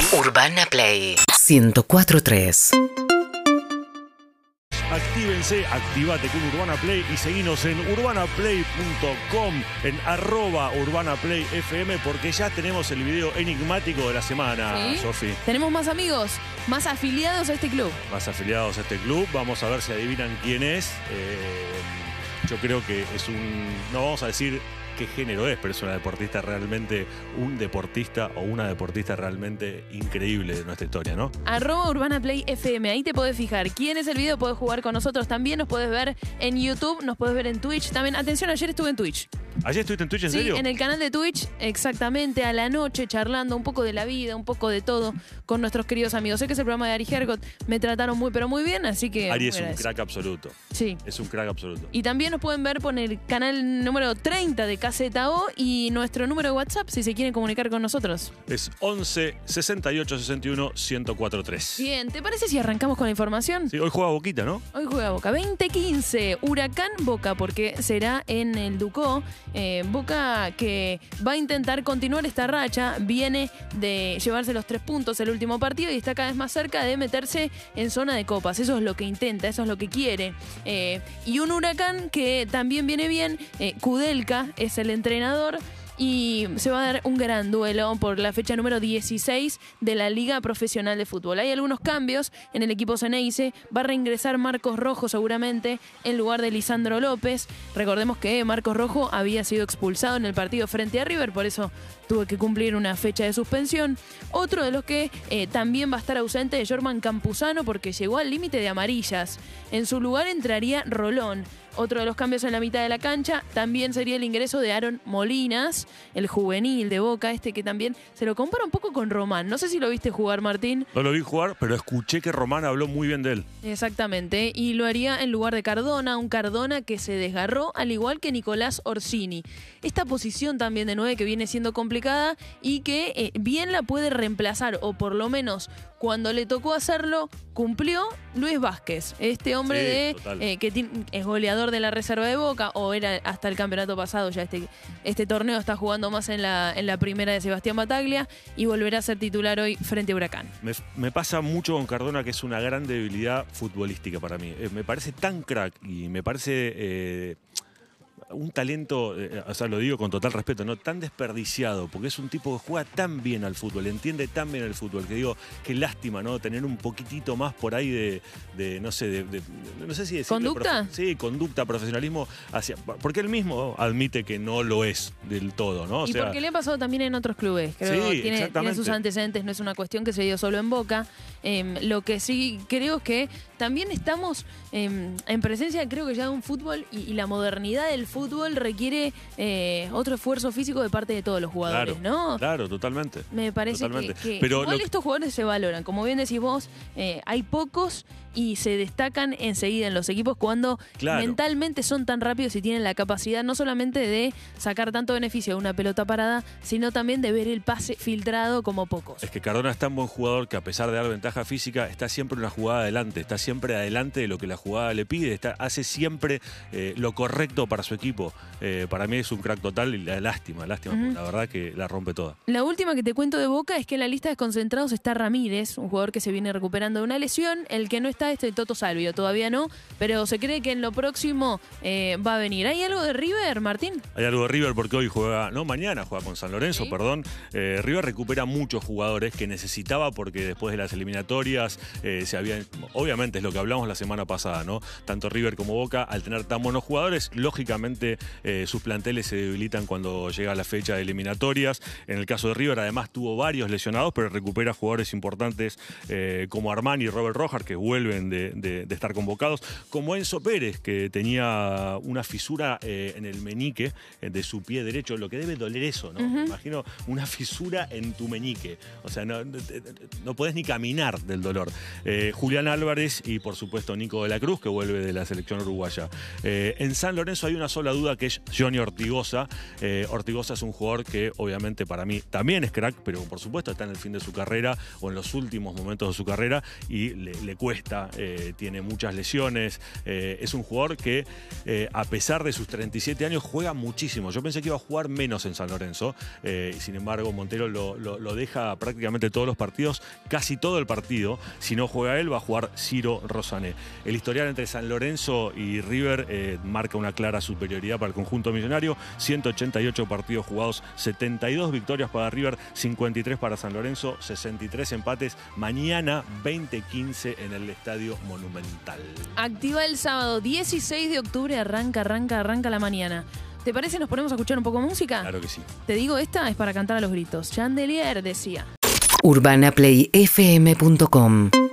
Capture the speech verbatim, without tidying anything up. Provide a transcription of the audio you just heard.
Urbana Play ciento cuatro punto tres. Actívense, activate con Urbana Play y seguinos en urbana play punto com, en arroba Urbana Play F M, porque ya tenemos el video enigmático de la semana, ¿Sí? Sofi. Tenemos más amigos, más afiliados a este club. Más afiliados a este club, vamos a ver si adivinan quién es. Eh, yo creo que es un... No vamos a decir qué género es, pero es una deportista realmente, un deportista o una deportista realmente increíble de nuestra historia, ¿no? Arroba Urbana Play F M, ahí te podés fijar quién es el video, podés jugar con nosotros también, nos podés ver en YouTube, nos podés ver en Twitch también. Atención, ayer estuve en Twitch. ¿Ayer estuviste en Twitch, en Sí, serio? en el canal de Twitch, exactamente, a la noche, charlando un poco de la vida, un poco de todo con nuestros queridos amigos. Sé que es el programa de Ari Hergot, me trataron muy, pero muy bien, así que... Ari es muy un agradecida. crack absoluto. Sí. Es un crack absoluto. Y también nos pueden ver por el canal número treinta de K Z O y nuestro número de WhatsApp si se quieren comunicar con nosotros. Es once sesenta y ocho sesenta y uno ciento cuatro tres. Bien, ¿te parece si arrancamos con la información? Sí, hoy juega Boquita, ¿no? Hoy juega Boca. veinte quince, Huracán Boca, porque será en el Ducó. Eh, Boca que va a intentar continuar esta racha, viene de llevarse los tres puntos el último partido y está cada vez más cerca de meterse en zona de copas. Eso es lo que intenta, eso es lo que quiere. Eh, y un Huracán que también viene bien, eh, Kudelka es el entrenador. Y se va a dar un gran duelo por la fecha número dieciséis de la Liga Profesional de Fútbol. Hay algunos cambios en el equipo Ceneice. Va a reingresar Marcos Rojo seguramente en lugar de Lisandro López. Recordemos que Marcos Rojo había sido expulsado en el partido frente a River, por eso tuvo que cumplir una fecha de suspensión. Otro de los que eh, también va a estar ausente es Jorman Campuzano porque llegó al límite de amarillas. En su lugar entraría Rolón. Otro de los cambios en la mitad de la cancha también sería el ingreso de Aaron Molinas, el juvenil de Boca, este que también se lo compara un poco con Román. No sé si lo viste jugar, Martín. No lo vi jugar, pero escuché que Román habló muy bien de él. Exactamente, y lo haría en lugar de Cardona, un Cardona que se desgarró, al igual que Nicolás Orsini. Esta posición también de nueve que viene siendo complicada y que eh, bien la puede reemplazar, o por lo menos cuando le tocó hacerlo, cumplió Luis Vázquez, este hombre Sí, de eh, que tiene, es goleador de la reserva de Boca, o era hasta el campeonato pasado, ya este, este torneo está jugando más en la, en la primera de Sebastián Bataglia y volverá a ser titular hoy frente a Huracán. Me, me pasa mucho con Cardona, que es una gran debilidad futbolística para mí. Eh, me parece tan crack y me parece... Eh, un talento, eh, o sea, lo digo con total respeto, no tan desperdiciado, porque es un tipo que juega tan bien al fútbol, entiende tan bien el fútbol, que digo, qué lástima, ¿no? Tener un poquitito más por ahí de, de no sé, de, de, no sé si decirlo, ¿Conducta? Profe, sí, conducta, profesionalismo, hacia, porque él mismo admite que no lo es del todo, ¿no? O y sea, porque le ha pasado también en otros clubes, creo, Sí, tiene, tiene exactamente. sus antecedentes, no es una cuestión que se dio solo en Boca. Eh, lo que sí creo es que también estamos eh, en presencia, creo que ya de un fútbol y, y la modernidad del fútbol requiere eh, otro esfuerzo físico de parte de todos los jugadores, claro, ¿no? Claro, totalmente. Me parece Totalmente. que, que Pero igual lo- estos jugadores se valoran. Como bien decís vos, eh, hay pocos y se destacan enseguida en los equipos cuando Claro. mentalmente son tan rápidos y tienen la capacidad no solamente de sacar tanto beneficio de una pelota parada, sino también de ver el pase filtrado como pocos. Es que Cardona es tan buen jugador que a pesar de dar ventaja física, está siempre una jugada adelante, está siempre adelante de lo que la jugada le pide, está, hace siempre eh, lo correcto para su equipo. Eh, para mí es un crack total y la lástima, lástima, Ujú. porque la verdad que la rompe toda. La última que te cuento de Boca es que en la lista de desconcentrados está Ramírez, un jugador que se viene recuperando de una lesión. El que no está es el Toto Salvio, todavía no, pero se cree que en lo próximo eh, va a venir. ¿Hay algo de River, Martín? Hay algo de River porque hoy juega, no, mañana juega con San Lorenzo, Sí. perdón. Eh, River recupera muchos jugadores que necesitaba porque después de las eliminatorias eh, se habían, obviamente es lo que hablamos la semana pasada, ¿no? Tanto River como Boca, al tener tan buenos jugadores, lógicamente eh, sus planteles se debilitan cuando llega la fecha de eliminatorias. En el caso de River, además, tuvo varios lesionados, pero recupera jugadores importantes eh, como Armani y Robert Rojas, que vuelven de, de, de estar convocados, como Enzo Pérez, que tenía una fisura eh, en el meñique eh, de su pie derecho, lo que debe doler eso, ¿no? Ujú. Me imagino una fisura en tu meñique. O sea, no, no, no podés ni caminar del dolor. Eh, Julián Álvarez y, por supuesto, Nico de la Cruz, que vuelve de la selección uruguaya. Eh, en San Lorenzo hay una sola otra duda que es Johnny Ortigoza. Eh, Ortigoza es un jugador que obviamente para mí también es crack, pero por supuesto está en el fin de su carrera o en los últimos momentos de su carrera y le, le cuesta, eh, tiene muchas lesiones. Eh, es un jugador que eh, a pesar de sus treinta y siete años juega muchísimo. Yo pensé que iba a jugar menos en San Lorenzo, eh, y sin embargo Montero lo, lo, lo deja prácticamente todos los partidos, casi todo el partido. Si no juega él, va a jugar Ciro Rosané. El historial entre San Lorenzo y River eh, marca una clara superioridad para el conjunto millonario. ciento ochenta y ocho partidos jugados, setenta y dos victorias para River, cincuenta y tres para San Lorenzo, sesenta y tres empates. Mañana veinte quince en el Estadio Monumental. Activa el sábado dieciséis de octubre, arranca, arranca, arranca la mañana. ¿Te parece nos ponemos a escuchar un poco de música? Claro que sí. Te digo, esta es para cantar a los gritos. Chandelier decía. urbana play f m punto com